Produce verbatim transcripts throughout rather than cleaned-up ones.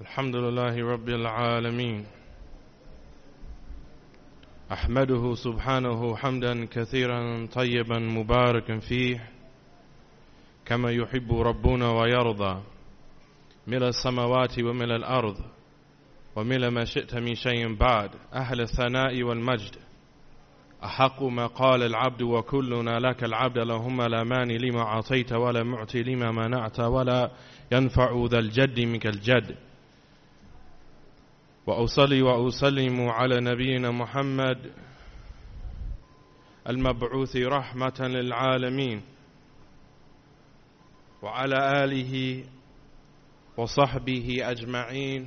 الحمد لله رب العالمين أحمده سبحانه حمدا كثيرا طيبا مباركا فيه كما يحب ربنا ويرضى ملء السماوات وملء الأرض وملء ما شئت من شيء بعد أهل الثناء والمجد أحق ما قال العبد وكلنا لك العبد اللهم لا مانع لما أعطيت ولا معطي لما منعت ولا ينفع ذا الجد منك الجد وأصلي وأسلم على نبينا محمد المبعوث رحمة للعالمين وعلى آله وصحبه أجمعين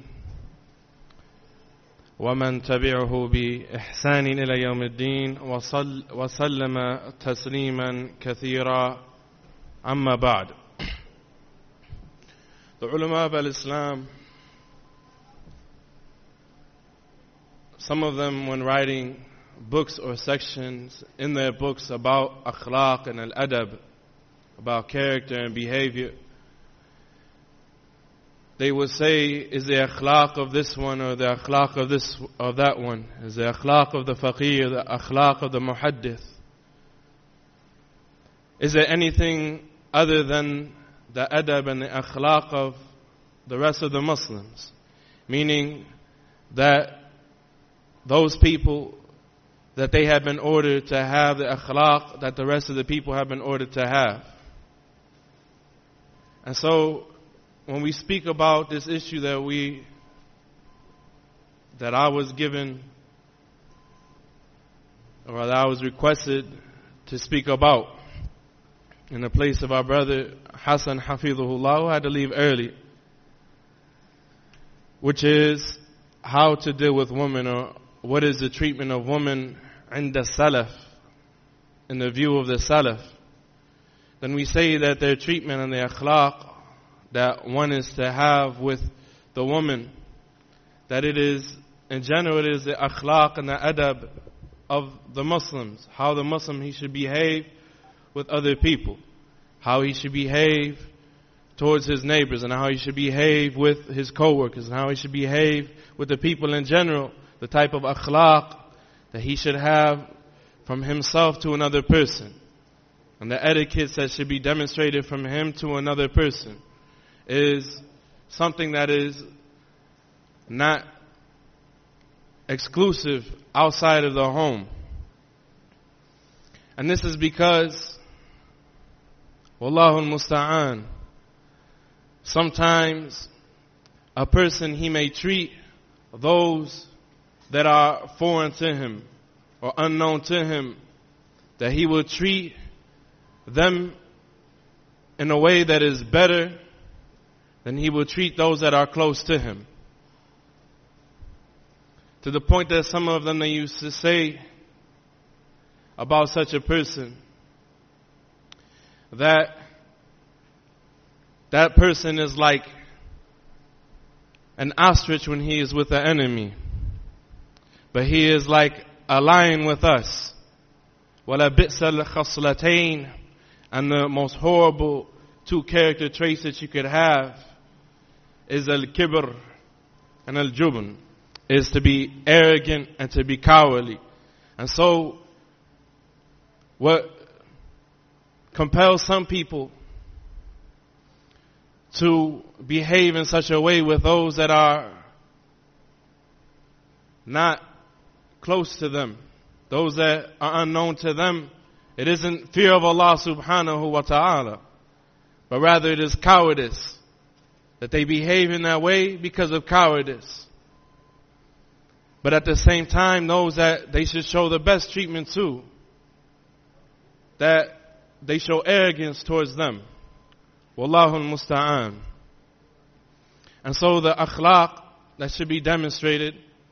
ومن تبعه بإحسان إلى يوم الدين وصل وسلم تسليما كثيرا أما بعد. The ulama of Islam, some of them when writing books or sections in their books about akhlaq and al-adab, about character and behavior, they would say, is the akhlaq of this one or the akhlaq of this or that one? Is the akhlaq of the faqih or the akhlaq of the muhaddith? Is there anything other than the adab and the akhlaq of the rest of the Muslims? Meaning that those people, that they have been ordered to have the akhlaq that the rest of the people have been ordered to have. And so, when we speak about this issue that we, that I was given, or that I was requested to speak about, in the place of our brother Hassan Hafidhullah, who had to leave early, which is how to deal with women, or what is the treatment of women in the Salaf, in the view of the Salaf. Then we say that their treatment and their akhlaq that one is to have with the woman, that it is, in general, it is the akhlaq and the adab of the Muslims, how the Muslim he should behave with other people, how he should behave towards his neighbors, and how he should behave with his co-workers, and how he should behave with the people in general, the type of akhlaq that he should have from himself to another person, and the etiquettes that should be demonstrated from him to another person, is something that is not exclusive outside of the home. And this is because, Wallahu al-musta'an, sometimes a person, he may treat those that are foreign to him or unknown to him, that he will treat them in a way that is better than he will treat those that are close to him. To the point that some of them, they used to say about such a person that that person is like an ostrich when he is with the enemy, but he is like a lion with us. وَلَا بِئْسَ الْخَصْلَتَيْنِ, and the most horrible two character traits that you could have is al-kibr and al-jubn, is to be arrogant and to be cowardly. And so, what compels some people to behave in such a way with those that are not close to them, those that are unknown to them, it isn't fear of Allah subhanahu wa ta'ala, but rather it is cowardice, that they behave in that way because of cowardice. But at the same time, those that they should show the best treatment to, that they show arrogance towards them. Wallahu al-musta'an. And so the akhlaq that should be demonstrated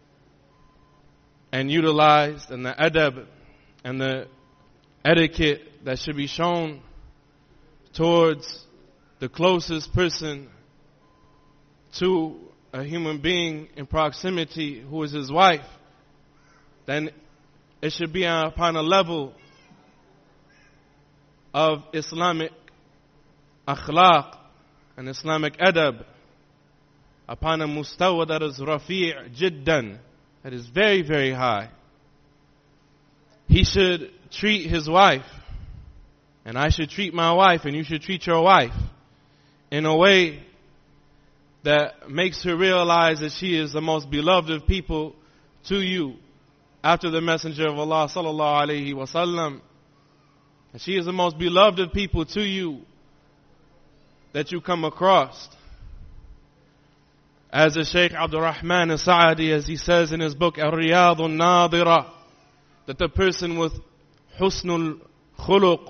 and utilized, and the adab and the etiquette that should be shown towards the closest person to a human being in proximity, who is his wife, then it should be upon a level of Islamic akhlaq and Islamic adab, upon a mustawa that is rafi' jiddan, that is very, very high. He should treat his wife, and I should treat my wife, and you should treat your wife in a way that makes her realize that she is the most beloved of people to you after the Messenger of Allah sallallahu alaihi wasallam. And she is the most beloved of people to you that you come across. As the Shaykh Abdul Rahman al-Sa'adi, as he says in his book Al-Riyadh al-Nadira, that the person with husnul khuluq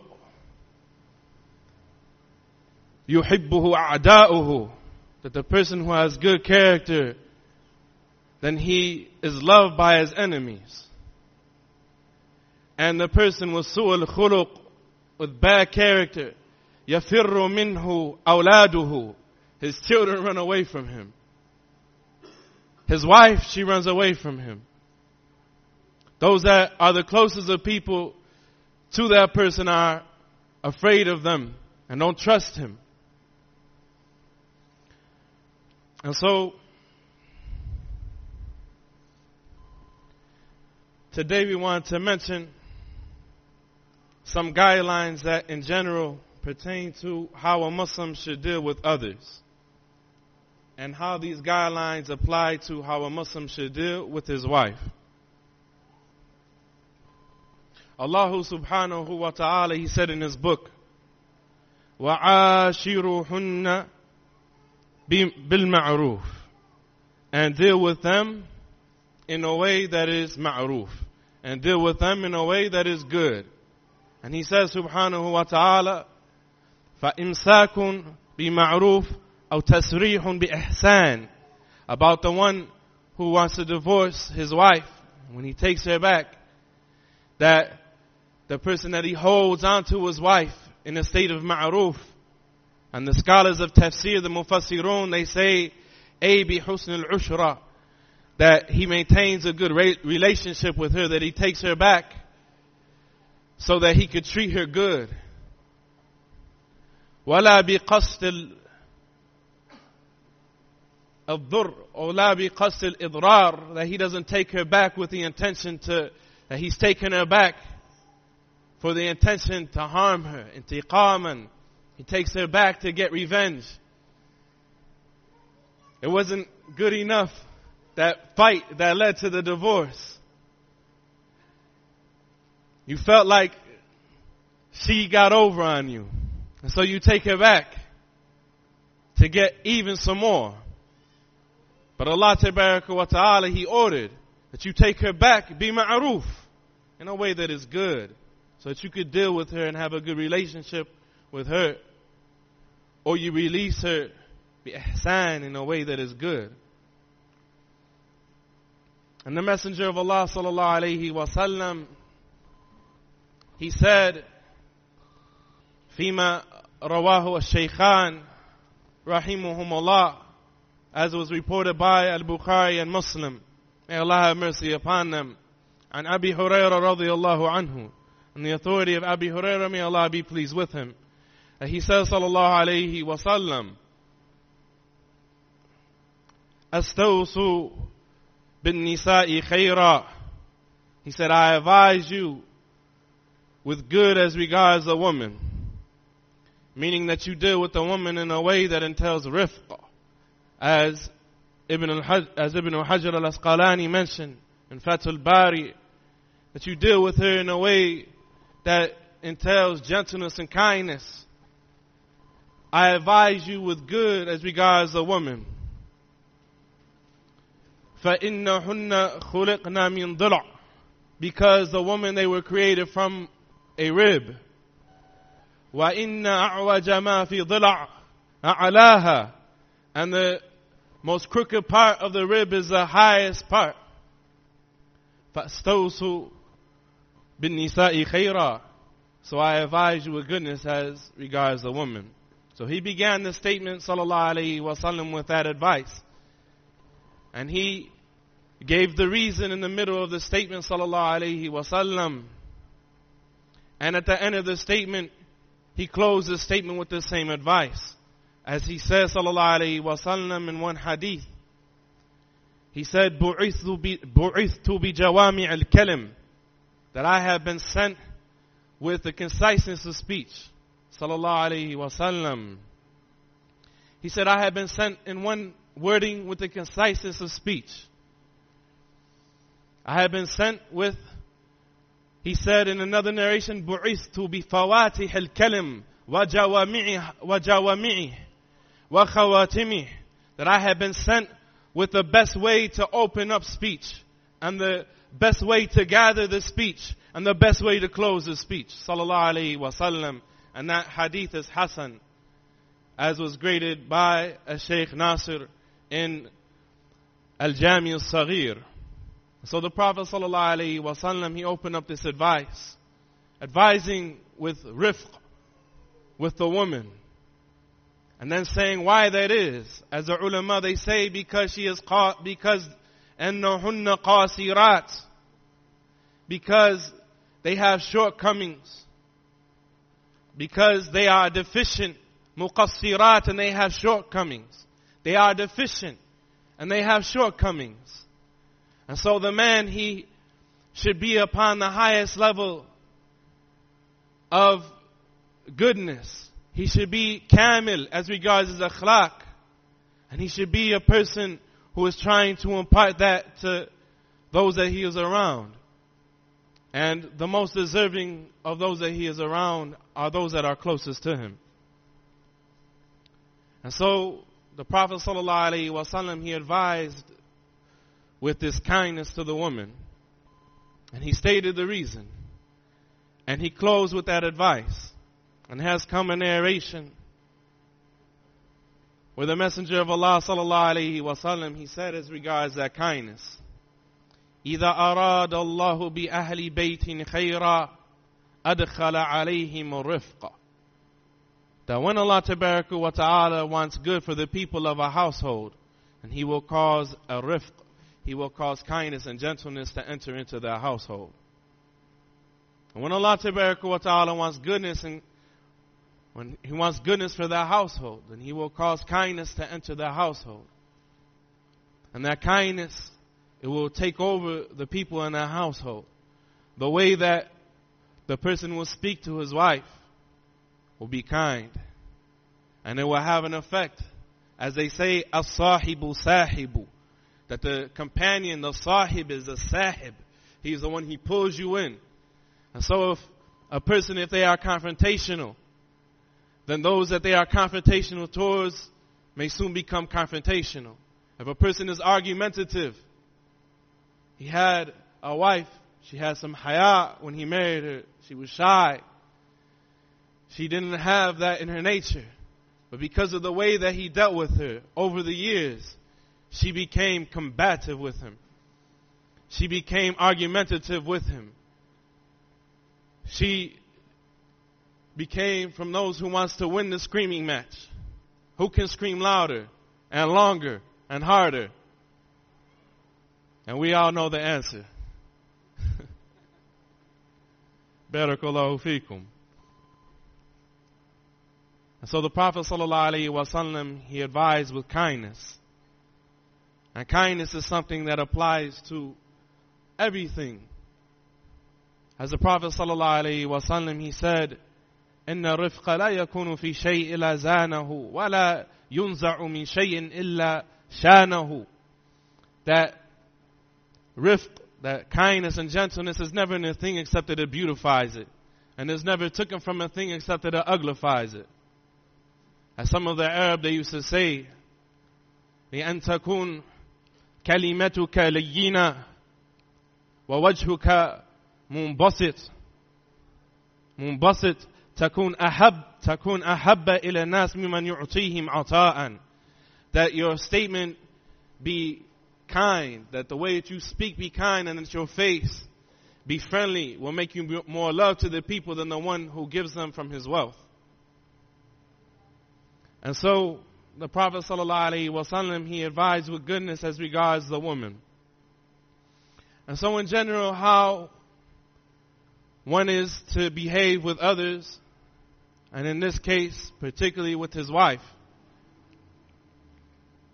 yuhibbuhu a'da'uhu, that the person who has good character, then he is loved by his enemies. And the person with su'al khuluq, with bad character, yafirru minhu awladuhu, his children run away from him. His wife, she runs away from him. Those that are the closest of people to that person are afraid of them and don't trust him. And so, today we want to mention some guidelines that in general pertain to how a Muslim should deal with others, and how these guidelines apply to how a Muslim should deal with his wife. Allah subhanahu wa ta'ala, He said in His book, وَعَاشِرُهُنَّ بِالْمَعْرُوفِ, and deal with them in a way that is ma'roof, and deal with them in a way that is good. And He says subhanahu wa ta'ala, فَإِمْسَاكٌ بِمَعْرُوفٍ أَوْ تَسْرِيحٌ بِإِحْسَانٍ, about the one who wants to divorce his wife, when he takes her back, that the person that he holds onto his wife in a state of ma'roof. And the scholars of tafsir, the mufassirun, they say, A bi husn al-ushra, that he maintains a good re- relationship with her, that he takes her back so that he could treat her good. وَلَا بِقَصْدِ الضُّرْ وَلَا بِقَصْدِ الْإِضْرَارِ, that he doesn't take her back with the intention to, that he's taken her back for the intention to harm her, intiqaman. He takes her back to get revenge. It wasn't good enough, that fight that led to the divorce. You felt like she got over on you, and so you take her back to get even some more. But Allah Tabaraka wa Ta'ala, He ordered that you take her back, be ma'roof, in a way that is good, so that you could deal with her and have a good relationship with her. Or you release her bi ihsan, in a way that is good. And the Messenger of Allah sallallahu alayhi wa sallam, he said, فيما رواه الشيخان رحمهم الله, as was reported by Al-Bukhari and Muslim, may Allah have mercy upon them, and Abi Hurairah radiyallahu anhu, and the authority of Abi Hurairah, may Allah be pleased with him. And he says, sallallahu alayhi wa sallam, أستوصوا بالنساء خيرا, he said, I advise you with good as regards a woman, meaning that you deal with the woman in a way that entails rifq, as Ibn al-Hajj, as Ibn Hajar al-Asqalani mentioned in Fath al-Bari, that you deal with her in a way that entails gentleness and kindness. I advise you with good as regards a woman. فَإِنَّهُنَّ خُلِقْنَا مِنْ ضِلْعٍ, because the woman, they were created from a rib. وَإِنَّ أَعْوَجَ مَا فِي ضِلْعٍ أَعْلَاهَا, and the most crooked part of the rib is the highest part. فَاسْتَوْصُوا بِالنِّسَاءِ خَيْرًا, so I advise you with goodness as regards the woman. So he began the statement, sallallahu alayhi wa sallam, with that advice. And he gave the reason in the middle of the statement, sallallahu alayhi wa sallam. And at the end of the statement, he closed the statement with the same advice. as he says, sallallahu alayhi wa sallam, in one hadith, he said, بُعِثْتُ بِجَوَامِعِ الْكَلِمِ, that I have been sent with the conciseness of speech. Sallallahu alayhi wa sallam. He said, I have been sent in one wording with the conciseness of speech. I have been sent with, he said in another narration, بُعِثْتُ بِفَوَاتِحِ الْكَلِمِ وَجَوَامِعِهِ وَخَوَاتِمِهِ, that I have been sent with the best way to open up speech, and the best way to gather the speech, and the best way to close the speech. Sallallahu alayhi wa sallam. And that hadith is Hasan, as was graded by a Shaykh Nasir in Al-Jami al-Saghir. So the Prophet sallallahu alayhi wa sallam, he opened up this advice, advising with rifq, with the woman. And then saying why that is. As the ulama, they say because she is qa- because أَنَّهُنَّ قَاسِرَاتٍ, because they have shortcomings, because they are deficient, muqassirat, and they have shortcomings. They are deficient and they have shortcomings. And so the man, he should be upon the highest level of goodness. He should be kamil as regards his akhlaq. And he should be a person who is trying to impart that to those that he is around. And the most deserving of those that he is around are those that are closest to him. And so the Prophet sallallahu alaihi wasallam, he advised with this kindness to the woman. And he stated the reason. And he closed with that advice. And has come a narration where the Messenger of Allah sallallahu alaihi wasallam, he said as regards that kindness, إِذَا أَرَادَ اللَّهُ بِأَهْلِ بَيْتٍ خَيْرًا أَدْخَلَ عَلَيْهِمُ الرِّفْقَ. That when Allah Tabaraka wa Ta'ala wants good for the people of a household, and He will cause a rifq, He will cause kindness and gentleness to enter into their household. And when Allah Tabaraka wa Ta'ala wants goodness, and when He wants goodness for their household, then He will cause kindness to enter their household. And that kindness, it will take over the people in their household. The way that the person will speak to his wife will be kind. And it will have an effect. As they say, as-sahibu sahibu. That the companion, the sahib, is a sahib. He is the one, he pulls you in. And so if a person, if they are confrontational, then those that they are confrontational towards may soon become confrontational. If a person is argumentative, he had a wife, she had some haya when he married her. She was shy. She didn't have that in her nature. But because of the way that he dealt with her over the years, she became combative with him. She became argumentative with him. She became from those who wants to win the screaming match. Who can scream louder and longer and harder? And we all know the answer. Barakallahu feekum. And so the Prophet sallallahu alaihi wasallam, he advised with kindness. And kindness is something that applies to everything. As the Prophet sallallahu alaihi wasallam, he said, إن الرفق لا يكون في شيء إلا زانه ولا ينزع من شيء إلا شانه. That rifq, that kindness and gentleness is never in a thing except that it beautifies it. And is never taken from a thing except that it uglifies it. As some of the Arab, they used to say, لأن تكون كلمتك لينة ووجهك منبسط منبسط تكون أحب تكون أحب إلى الناس ممن يعطيهم عطاء. That your statement be kind, that the way that you speak be kind, and that your face be friendly will make you more love to the people than the one who gives them from his wealth. And so the Prophet sallallahu alaihi wasallam, he advised with goodness as regards the woman. And so in general, how one is to behave with others, and in this case, particularly with his wife,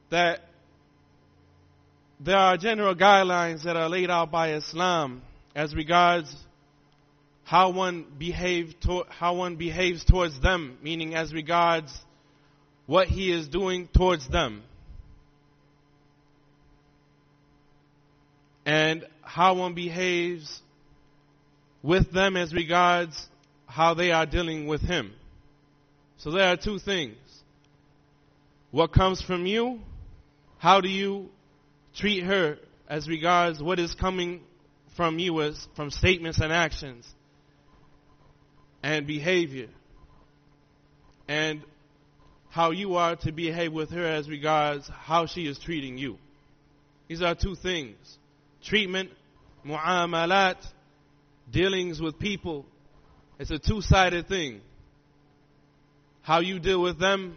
that there are general guidelines that are laid out by Islam as regards how one behave to, how one behaves towards them, meaning as regards what he is doing towards them, and how one behaves with them as regards how they are dealing with him. So there are two things. What comes from you, how do you treat her as regards what is coming from you as from statements and actions and behavior, and how you are to behave with her as regards how she is treating you. These are two things. Treatment, mu'amalat, dealings with people. It's a two-sided thing. How you deal with them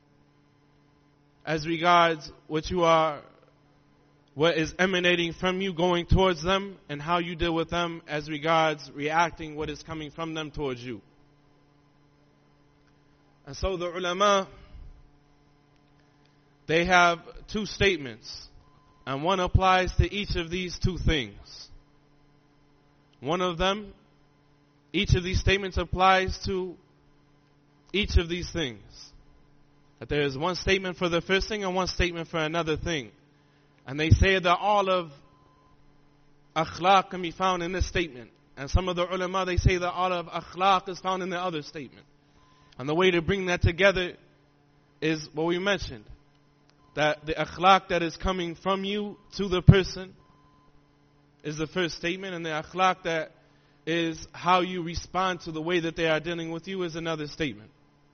as regards what you are, what is emanating from you going towards them, and how you deal with them as regards reacting what is coming from them towards you. And so the ulama, they have two statements, and one applies to each of these two things. One of them, each of these statements applies to each of these things. That there is one statement for the first thing and one statement for another thing. And they say that all of akhlaq can be found in this statement. And some of the ulama, they say that all of akhlaq is found in the other statement. And the way to bring that together is what we mentioned. That the akhlaq that is coming from you to the person is the first statement. And the akhlaq that is how you respond to the way that they are dealing with you is another statement.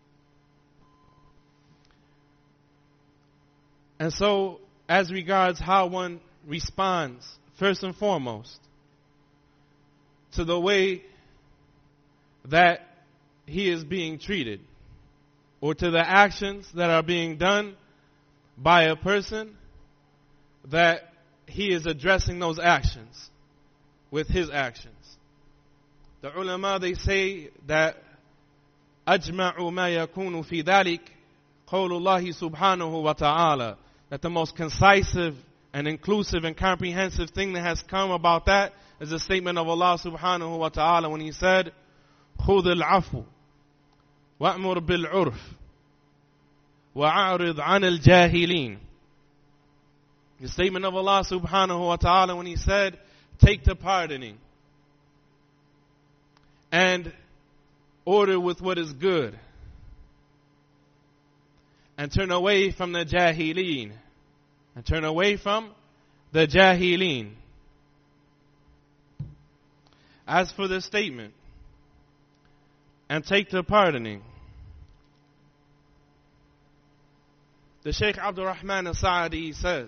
And so, as regards how one responds, first and foremost, to the way that he is being treated, or to the actions that are being done by a person, that he is addressing those actions with his actions. The ulama, they say that أجمع ما يكون في ذلك قول الله سبحانه وتعالى, that the most concisive and inclusive and comprehensive thing that has come about that is the statement of Allah subhanahu wa ta'ala when he said, خُذِ الْعَفُوَ وَأْمُرْ بِالْعُرْفِ وَأَعْرِضْ عَنِ الْجَاهِلِينَ. The statement of Allah subhanahu wa ta'ala when he said, take to pardoning and order with what is good, and turn away from the jahilin, and turn away from the jahilin. As for the statement, and take to pardoning, the Shaykh Abdul Rahman As-Sa'di says,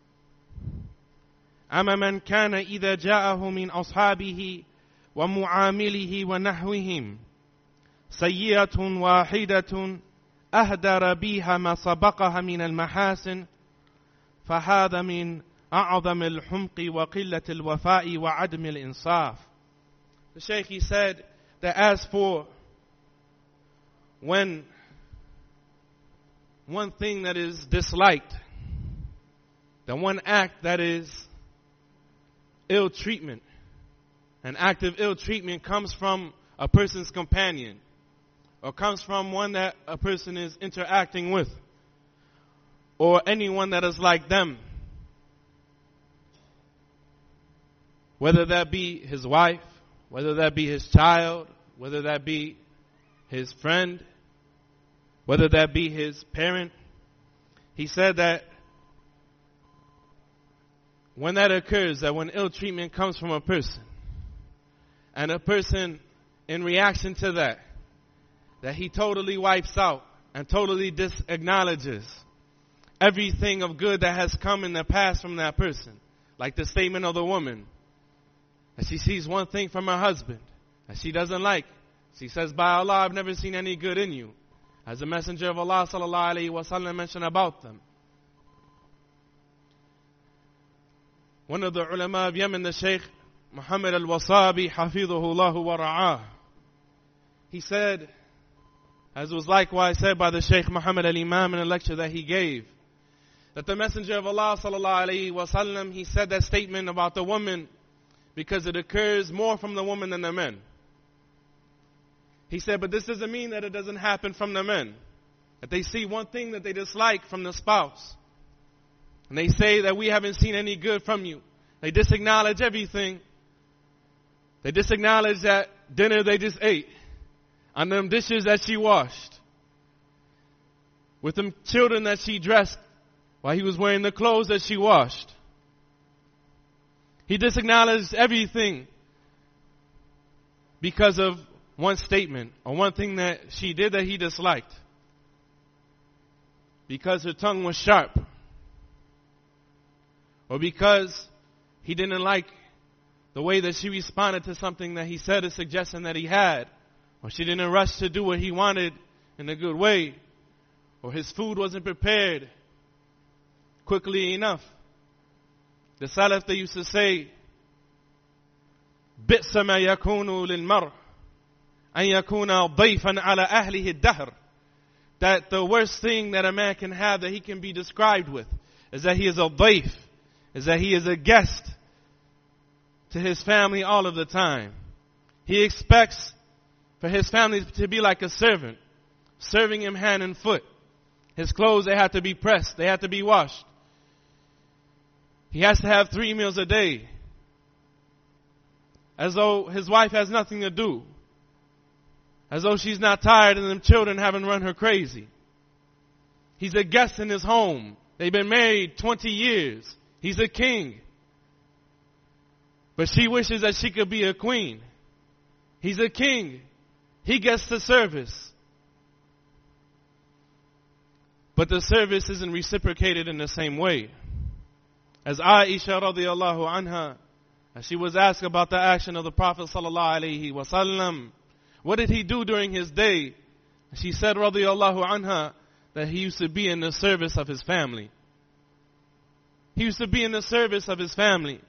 أما من كان إذا جاءه من أصحابه ومعامله ونحوهم سيئة واحدة أهدر بها ما سبقها من المحاسن فهذا من أعظم الحمق وقلة الوفاء وعدم الإنصاف. The Shaykh, he said that as for when one thing that is disliked, the one act that is ill treatment, an act of ill treatment comes from a person's companion, or comes from one that a person is interacting with, or anyone that is like them, whether that be his wife, whether that be his child, whether that be his friend, whether that be his parent. He said that when that occurs, that when ill treatment comes from a person, and a person in reaction to that, that he totally wipes out and totally disacknowledges everything of good that has come in the past from that person. Like the statement of the woman, that she sees one thing from her husband that she doesn't like. She says, by Allah, I've never seen any good in you. As the Messenger of Allah sallallahu alaihi wasallam mentioned about them. One of the ulama of Yemen, the Shaykh Muhammad al-Wasabi, hafidhahullahu wa ra'ah, he said, as was likewise said by the Shaykh Muhammad al-Imam in a lecture that he gave, that the Messenger of Allah sallallahu alaihi wasallam, he said that statement about the woman because it occurs more from the woman than the men. He said, but this doesn't mean that it doesn't happen from the men. That they see one thing that they dislike from the spouse. And they say that we haven't seen any good from you. They disacknowledge everything. They disacknowledge that dinner they just ate. On them dishes that she washed. With them children that she dressed while he was wearing the clothes that she washed. He disacknowledged everything because of one statement or one thing that she did that he disliked. Because her tongue was sharp. Or because he didn't like the way that she responded to something that he said, a suggestion that he had. Or she didn't rush to do what he wanted in a good way. Or his food wasn't prepared quickly enough. The Salaf, they used to say, بِئْسَ مَا يَكُونُ لِلْمَرْءِ أَنْ يَكُونَ ضَيْفًا عَلَى أَهْلِهِ الدَّهْرِ. That the worst thing that a man can have that he can be described with is that he is a ضيف, is that he is a guest to his family all of the time. He expects for his family to be like a servant, serving him hand and foot. His clothes, they have to be pressed, they have to be washed. He has to have three meals a day. As though his wife has nothing to do. As though she's not tired and them children haven't run her crazy. He's a guest in his home. They've been married twenty years. He's a king. But she wishes that she could be a queen. He's a king. He gets the service. But the service isn't reciprocated in the same way. As Aisha radiallahu anha, as she was asked about the action of the Prophet sallallahu alaihi wasallam, what did he do during his day? She said radiallahu anha that he used to be in the service of his family. He used to be in the service of his family.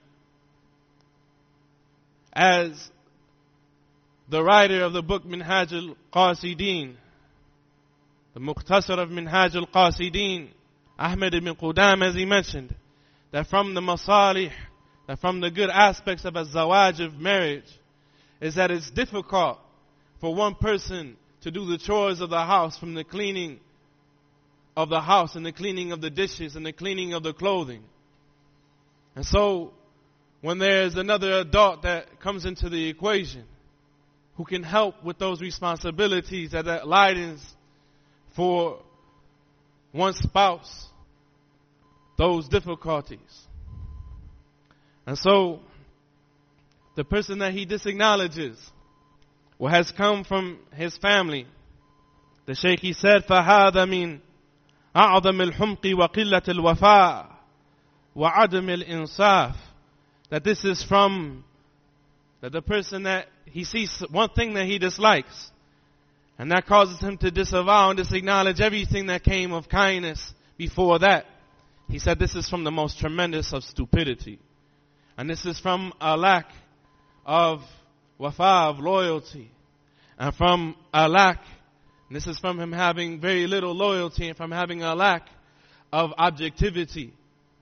As the writer of the book Minhaj al-Qasideen, the Muqtasar of Minhaj al-Qasideen, Ahmed ibn Qudam, as he mentioned, that from the masalih, that from the good aspects of a zawaj, of marriage, is that it's difficult for one person to do the chores of the house, from the cleaning of the house and the cleaning of the dishes and the cleaning of the clothing. And so, when there's another adult that comes into the equation who can help with those responsibilities, that, that lightens for one spouse those difficulties. And so, the person that he disacknowledges, what has come from his family, the Shaykh, he said, فَهَذَا مِنْ أَعْظَمِ الْحُمْقِ وَقِلَّةِ الْوَفَاءِ وَعَدَمِ الْإِنصَافِ. That this is from, that the person that he sees one thing that he dislikes, and that causes him to disavow and disacknowledge everything that came of kindness before that. He said this is from the most tremendous of stupidity. And this is from a lack of wafa, of loyalty. And from a lack, and this is from him having very little loyalty, and from having a lack of objectivity.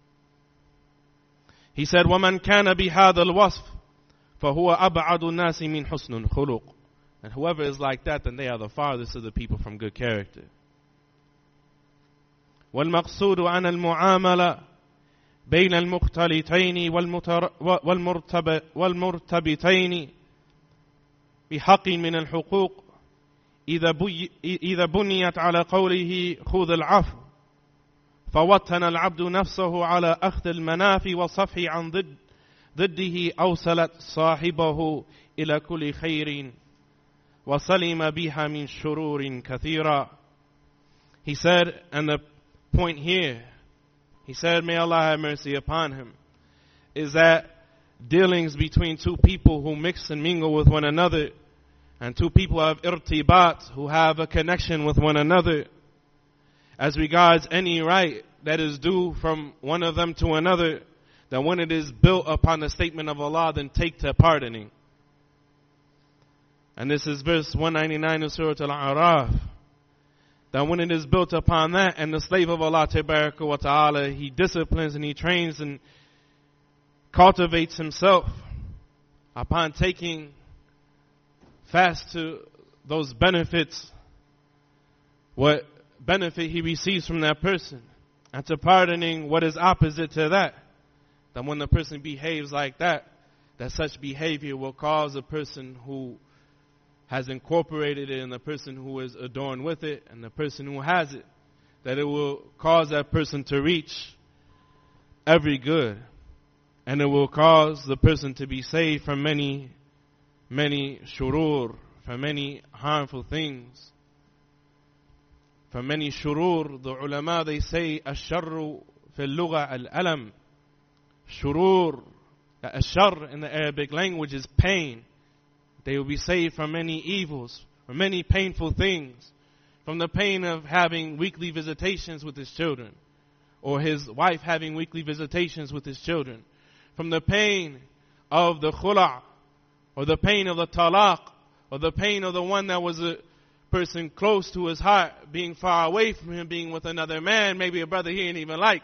He said, وَمَنْ كَانَ بِهَذَا الْوَصْفِ فَهُوَ أَبْعَدُ النَّاسِ مِنْ حُسْنُ الْخُلُقِ. And whoever is like that, then they are the farthest of the people from good character. والمقصود عن المعاملة بين المختلطين والمرتبطين بحق من الحقوق إذا بنيت على قوله خذ العفو فوطن العبد نفسه على أخذ المنافع والصفح عن ضد ضده أوصلت صاحبه إلى كل خير وسلم بها من شرور كثيرة. He said, and the point here, he said, may Allah have mercy upon him, is that dealings between two people who mix and mingle with one another, and two people have irtibat, who have a connection with one another, as regards any right that is due from one of them to another, that when it is built upon the statement of Allah, then take to pardoning. And this is verse one ninety-nine of Surah Al-A'raf. that when it is built upon that, and the slave of Allah Tabaraka wa Ta'ala, he disciplines and he trains and cultivates himself upon taking fast to those benefits, what benefit he receives from that person, and to pardoning what is opposite to that, that when the person behaves like that, that such behavior will cause a person who has incorporated it and the person who is adorned with it and the person who has it, that it will cause that person to reach every good. And it will cause the person to be saved from many, many shurur, from many harmful things. From many shurur, the ulama, they say, ash-sharru fil lugha al-alam. Shurur, ash-shar in the Arabic language is pain. They will be saved from many evils, from many painful things, from the pain of having weekly visitations with his children, or his wife having weekly visitations with his children, from the pain of the khula', or the pain of the talaq, or the pain of the one that was a person close to his heart, being far away from him, being with another man, maybe a brother he didn't even like.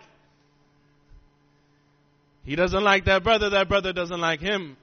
He doesn't like that brother, that brother doesn't like him.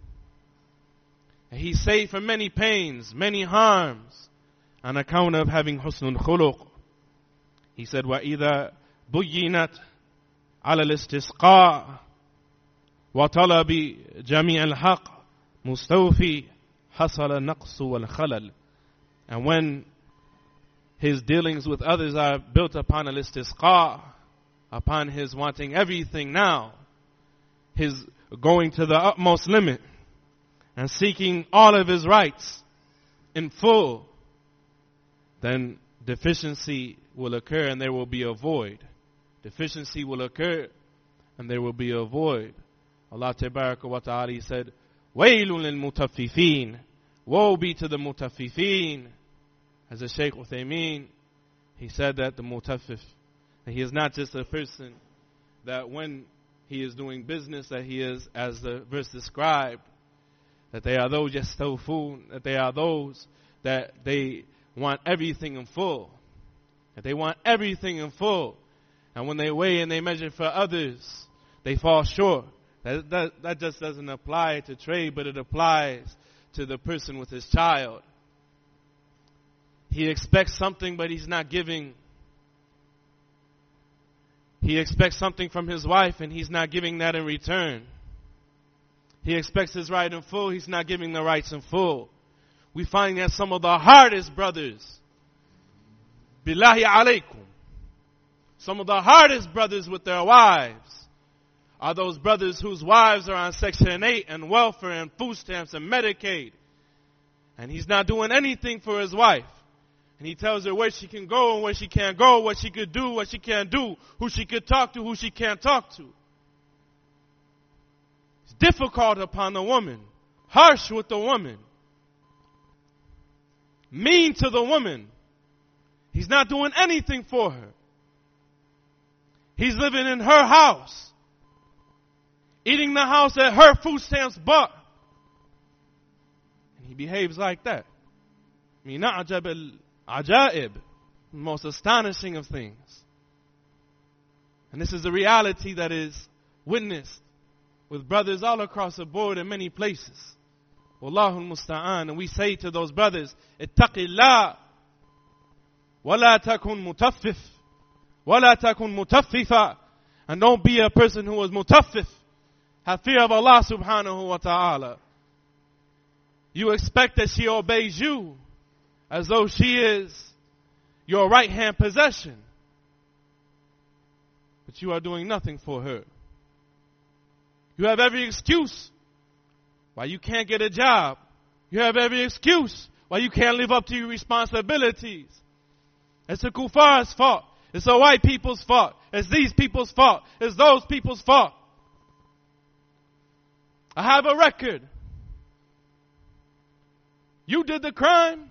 And he's saved from many pains, many harms, on account of having husnul khuluq. He said, وَإِذَا بُيِّنَتْ عَلَى الْإِسْتِسْقَاءِ وَطَلَبِ جَمِيعِ الْحَقِّ مُسْتَوْفِي حَصَلَ النَّقْصُ وَالْخَلَلِ. And when his dealings with others are built upon al-istisqa, upon his wanting everything now, his going to the utmost limit, and seeking all of his rights in full, then deficiency will occur and there will be a void. Deficiency will occur and there will be a void. Allah Tabaraka wa Ta'ala, he said, وَيْلٌ لِلْمُتَفِّفِينَ. Woe be to the mutaffifin. As the Shaykh Uthaymeen, he said that the mutaffif, that he is not just a person that when he is doing business, that he is, as the verse described, that they are those yastawfun, that they are those that they want everything in full. That they want everything in full. And when they weigh and they measure for others, they fall short. That, that, that just doesn't apply to trade, but it applies to the person with his child. He expects something, but he's not giving. He expects something from his wife, and he's not giving that in return. He expects his right in full, he's not giving the rights in full. We find that some of the hardest brothers, billahi alaykum, some of the hardest brothers with their wives are those brothers whose wives are on Section eight and welfare and food stamps and Medicaid. And he's not doing anything for his wife. And he tells her where she can go and where she can't go, what she could do, what she can't do, who she could talk to, who she can't talk to. It's difficult upon the woman, harsh with the woman, mean to the woman. He's not doing anything for her. He's living in her house, eating the house that her food stamps bought. And he behaves like that. Min a'jab al-ajaib, the most astonishing of things. And this is a reality that is witnessed with brothers all across the board in many places. Wallahu al-musta'an. And we say to those brothers, ittaqillah, wala takun mutaffif, wala takun mutaffifa. And don't be a person who is mutaffif. Have fear of Allah subhanahu wa ta'ala. You expect that she obeys you as though she is your right hand possession. But you are doing nothing for her. You have every excuse why you can't get a job. You have every excuse why you can't live up to your responsibilities. It's the kuffar's fault. It's the white people's fault. It's these people's fault. It's those people's fault. I have a record. You did the crime.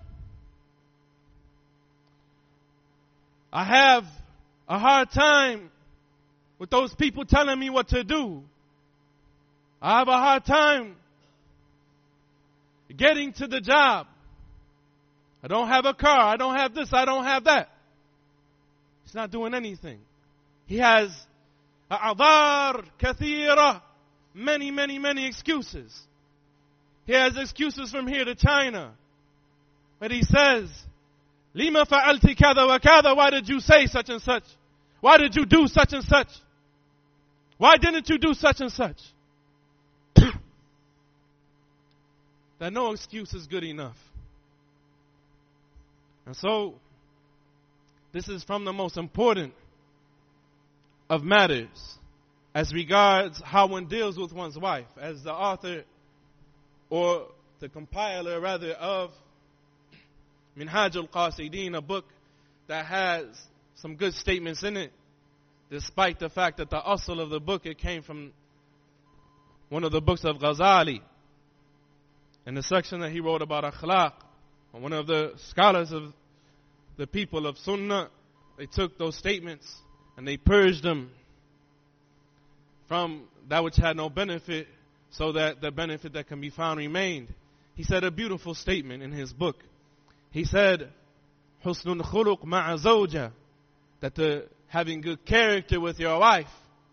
I have a hard time with those people telling me what to do. I have a hard time getting to the job. I don't have a car. I don't have this. I don't have that. He's not doing anything. He has a'adhar kathira, many, many, many excuses. He has excuses from here to China. But he says, Lima fa'alti kada wa kada, why did you say such and such? Why did you do such and such? Why didn't you do such and such? That no excuse is good enough. And so, this is from the most important of matters as regards how one deals with one's wife. As the author, or the compiler rather, of Minhaj al-Qasideen, a book that has some good statements in it, despite the fact that the asl of the book, it came from one of the books of Ghazali. In the section that he wrote about akhlaq, one of the scholars of the people of Sunnah, they took those statements and they purged them from that which had no benefit, so that the benefit that can be found remained. He said a beautiful statement in his book. He said, Husnul khuluq ma'a zawja, that the having good character with your wife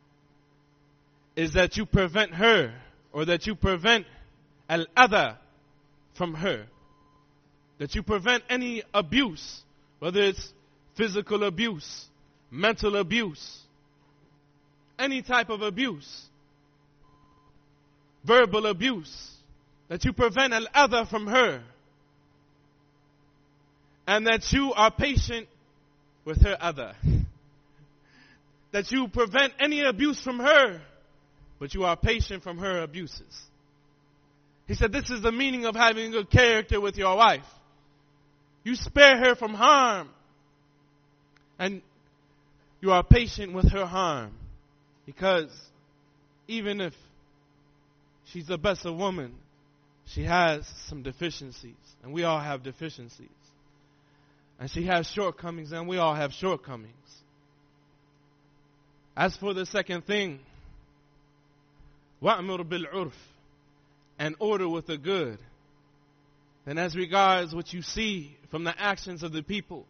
is that you prevent her, or that you prevent al-adha from her. That you prevent any abuse, whether it's physical abuse, mental abuse, any type of abuse, verbal abuse, that you prevent al-adha from her, and that you are patient with her adha. That you prevent any abuse from her, but you are patient from her abuses. He said this is the meaning of having good character with your wife. You spare her from harm, and you are patient with her harm. Because even if she's the best of women, she has some deficiencies, and we all have deficiencies. And she has shortcomings, and we all have shortcomings. As for the second thing, وَأْمُرْ بِالْعُرْفِ, and order with the good. And as regards what you see from the actions of the people,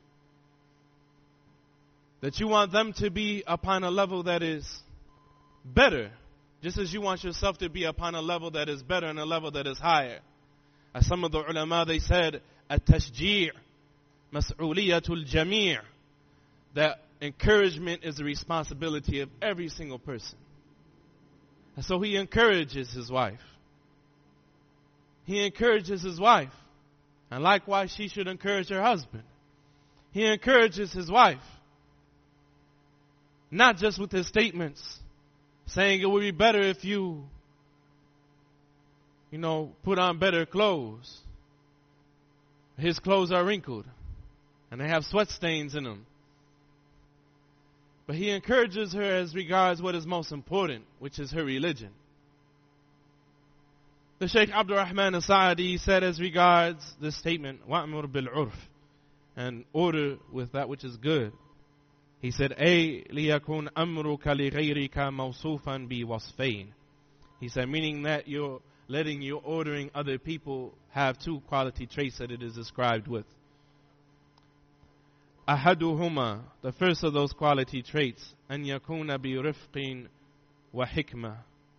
that you want them to be upon a level that is better, just as you want yourself to be upon a level that is better and a level that is higher. As some of the ulama, they said, at-tashji' mas'uliyatul jami', that encouragement is the responsibility of every single person. And so he encourages his wife. He encourages his wife. And likewise, she should encourage her husband. He encourages his wife. Not just with his statements, saying it would be better if you, you know, put on better clothes. His clothes are wrinkled, and they have sweat stains in them. But he encourages her as regards what is most important, which is her religion. The Shaykh Abdul Rahman As-Sa'di said as regards this statement, وَأْمُرْ بِالْعُرْفِ, and order with that which is good. He said, أي ليكون أمرك لغيرك موصوفا بوصفين. He said, meaning that you're letting, you're ordering other people have two quality traits that it is described with. أحدهما, the first of those quality traits, أن يكون برفق وحكمة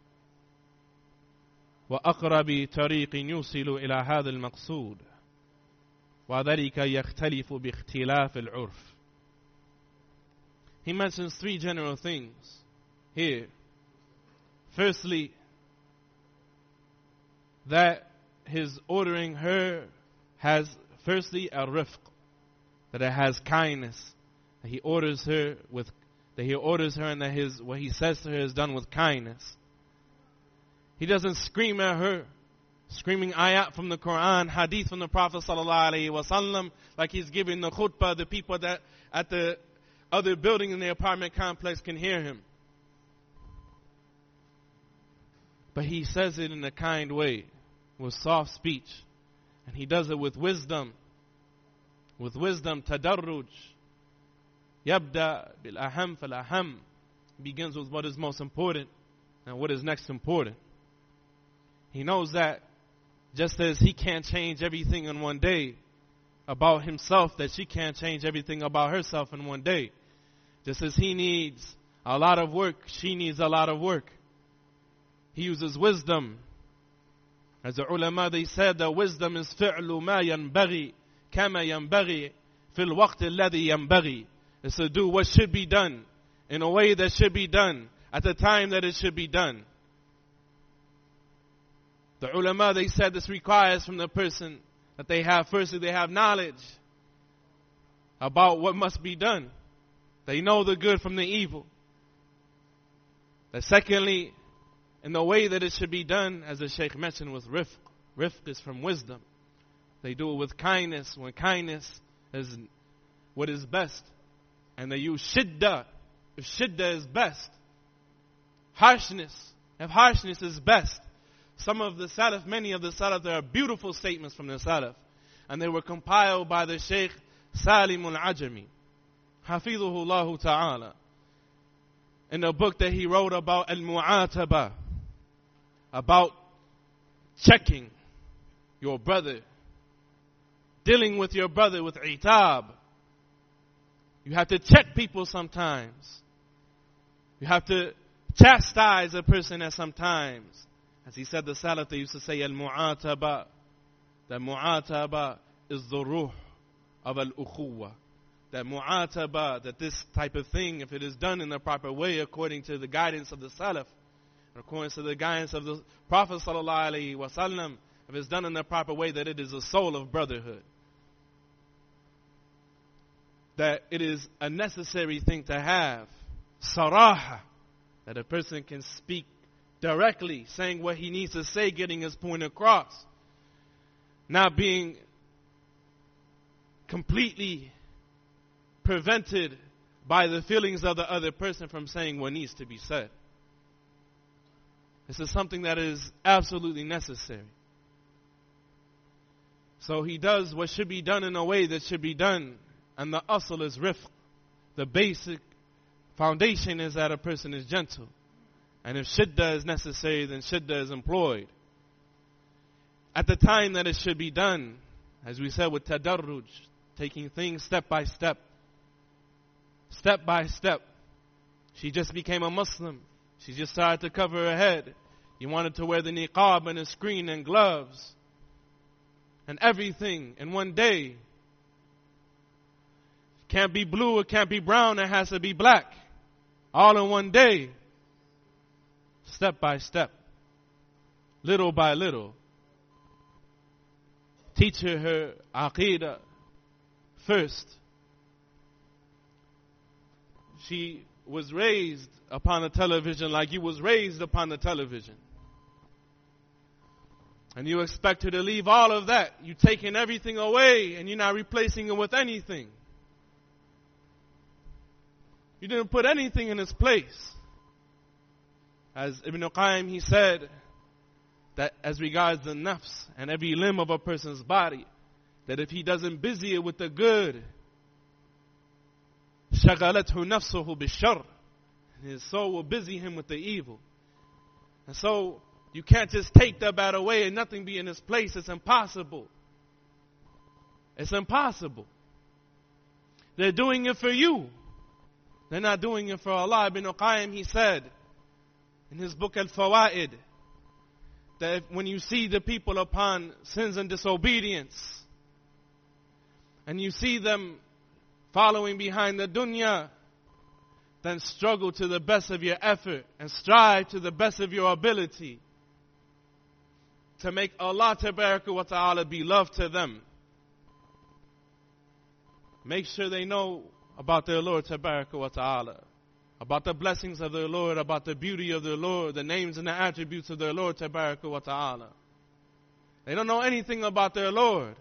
وأقرب طريق يوصل إلى هذا المقصود وذلك يختلف باختلاف العرف. He mentions three general things here. Firstly, that his ordering her has firstly a rifq, that it has kindness, that he orders her with, that he orders her and that his, what he says to her is done with kindness. He doesn't scream at her, screaming ayat from the Quran, hadith from the Prophet sallallahu alaihi wasallam, like he's giving the khutbah. The people that at the other building in the apartment complex can hear him. But he says it in a kind way, with soft speech. And he does it with wisdom. With wisdom, tadarruj. Yabda bil aham fal aham. Begins with what is most important and what is next important. He knows that just as he can't change everything in one day about himself, that she can't change everything about herself in one day. Just as he needs a lot of work, she needs a lot of work. He uses wisdom. As the ulama, they said that wisdom is فِعْلُ مَا يَنْبَغِي كَمَا يَنْبَغِي فِي الْوَقْتِ الَّذِي يَنْبَغِي. It's to do what should be done in a way that should be done at the time that it should be done. The ulama, they said this requires from the person that they have, firstly, they have knowledge about what must be done. They know the good from the evil. That secondly, in the way that it should be done, as the Shaykh mentioned, with rifq. Rifq is from wisdom. They do it with kindness, when kindness is what is best. And they use shidda, if shidda is best. Harshness, if harshness is best. Some of the Salaf, many of the Salaf, there are beautiful statements from the Salaf. And they were compiled by the Shaykh Salim al-Ajami, Hafidhuhu ta'ala, in a book that he wrote about al-mu'ataba, about checking your brother, dealing with your brother with itab. You have to check people sometimes. You have to chastise a person at some times. As he said, the Salaf, they used to say al-mu'ataba. The mu'ataba is the ruh of al-ukhuwa. That mu'ataba, that this type of thing, if it is done in the proper way according to the guidance of the Salaf, according to the guidance of the Prophet sallallahu alaihi wasallam, if it's done in the proper way, that it is a soul of brotherhood. That it is a necessary thing to have. Saraha, that a person can speak directly, saying what he needs to say, getting his point across. Not being completely prevented by the feelings of the other person from saying what needs to be said. This is something that is absolutely necessary. So he does what should be done in a way that should be done. And the asl is rifq. The basic foundation is that a person is gentle. And if shidda is necessary, then shidda is employed. At the time that it should be done, as we said with tadarruj, taking things step by step. Step by step. She just became a Muslim. She just started to cover her head. You wanted to wear the niqab and a screen and gloves. And everything in one day. It can't be blue, it can't be brown, it has to be black. All in one day. Step by step. Little by little. Teach her her aqeedah first. She was raised upon the television like you was raised upon the television. And you expect her to leave all of that. You're taking everything away and you're not replacing it with anything. You didn't put anything in its place. As Ibn Qayyim, he said that as regards the nafs and every limb of a person's body, that if he doesn't busy it with the good, شَغَلَتْهُ نَفْسُهُ بِالشَّرِّ, his soul will busy him with the evil. And so, you can't just take that bad away and nothing be in its place. It's impossible. It's impossible. They're doing it for you. They're not doing it for Allah. Ibn Qayyim, he said in his book Al-Fawaid, that if, when you see the people upon sins and disobedience, and you see them following behind the dunya, then struggle to the best of your effort and strive to the best of your ability to make Allah Tabaraka wa Ta'ala be loved to them. Make sure they know about their Lord Tabaraka wa Ta'ala, about the blessings of their Lord, about the beauty of their Lord, the names and the attributes of their Lord Tabaraka wa Ta'ala. They don't know anything about their Lord.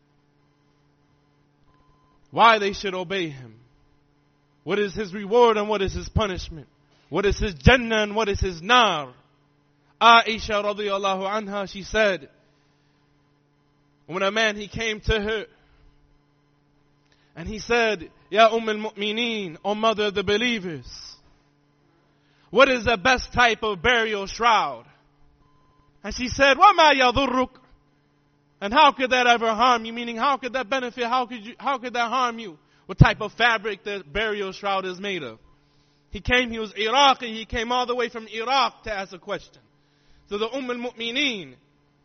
Why they should obey Him. What is His reward and what is His punishment? What is His Jannah and what is His Nar? Aisha radiyallahu anha, she said, when a man, he came to her and he said, Ya Umm al-Mu'mineen, O mother of the believers, what is the best type of burial shroud? And she said, وَمَا يَضُرُّكَ, and how could that ever harm you? Meaning, how could that benefit? How could you, how could that harm you? what type of fabric the burial shroud is made of. He came, he was Iraqi, he came all the way from Iraq to ask a question. So the Umm al-Mu'mineen,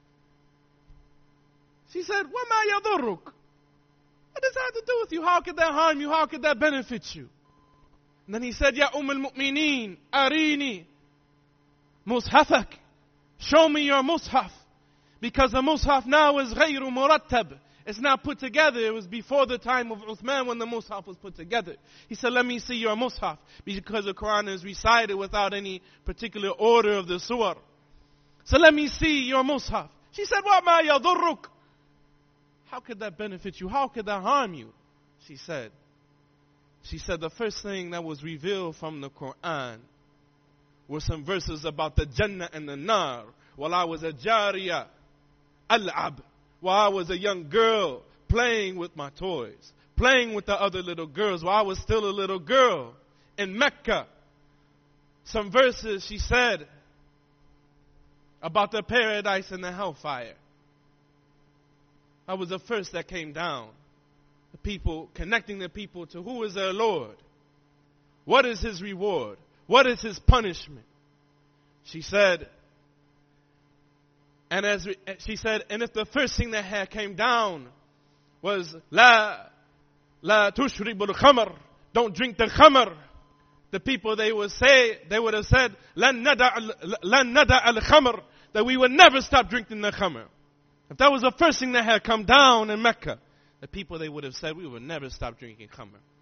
she said, وَمَا يَضُرُّكَ? What does that have to do with you? How could that harm you? How could that benefit you? And then he said, Ya Umm al-Mu'mineen, Arini, Mushafak. Show me your Mushaf. Because the Mushaf now is غَيْرُ مُرَتَّب. It's not put together. It was before the time of Uthman when the Mus'haf was put together. He said, let me see your Mus'haf. Because the Quran is recited without any particular order of the surah. So let me see your Mus'haf. She said, وَمَا يَضُرُّكَ? How could that benefit you? How could that harm you? She said, she said the first thing that was revealed from the Quran were some verses about the Jannah and the Nar. While I was a Jariyah, Al-Ab. While I was a young girl playing with my toys, playing with the other little girls while I was still a little girl in Mecca. Some verses she said about the paradise and the hellfire. That was the first that came down. The people, connecting the people to who is their Lord. What is his reward? What is his punishment? She said, And as we, she said, and if the first thing that had came down was La La tushribul khamr, don't drink the khamr, the people they would say they would have said Lan nada lan nada al khamr, that we would never stop drinking the khamr. If that was the first thing that had come down in Mecca, the people they would have said we would never stop drinking khamr.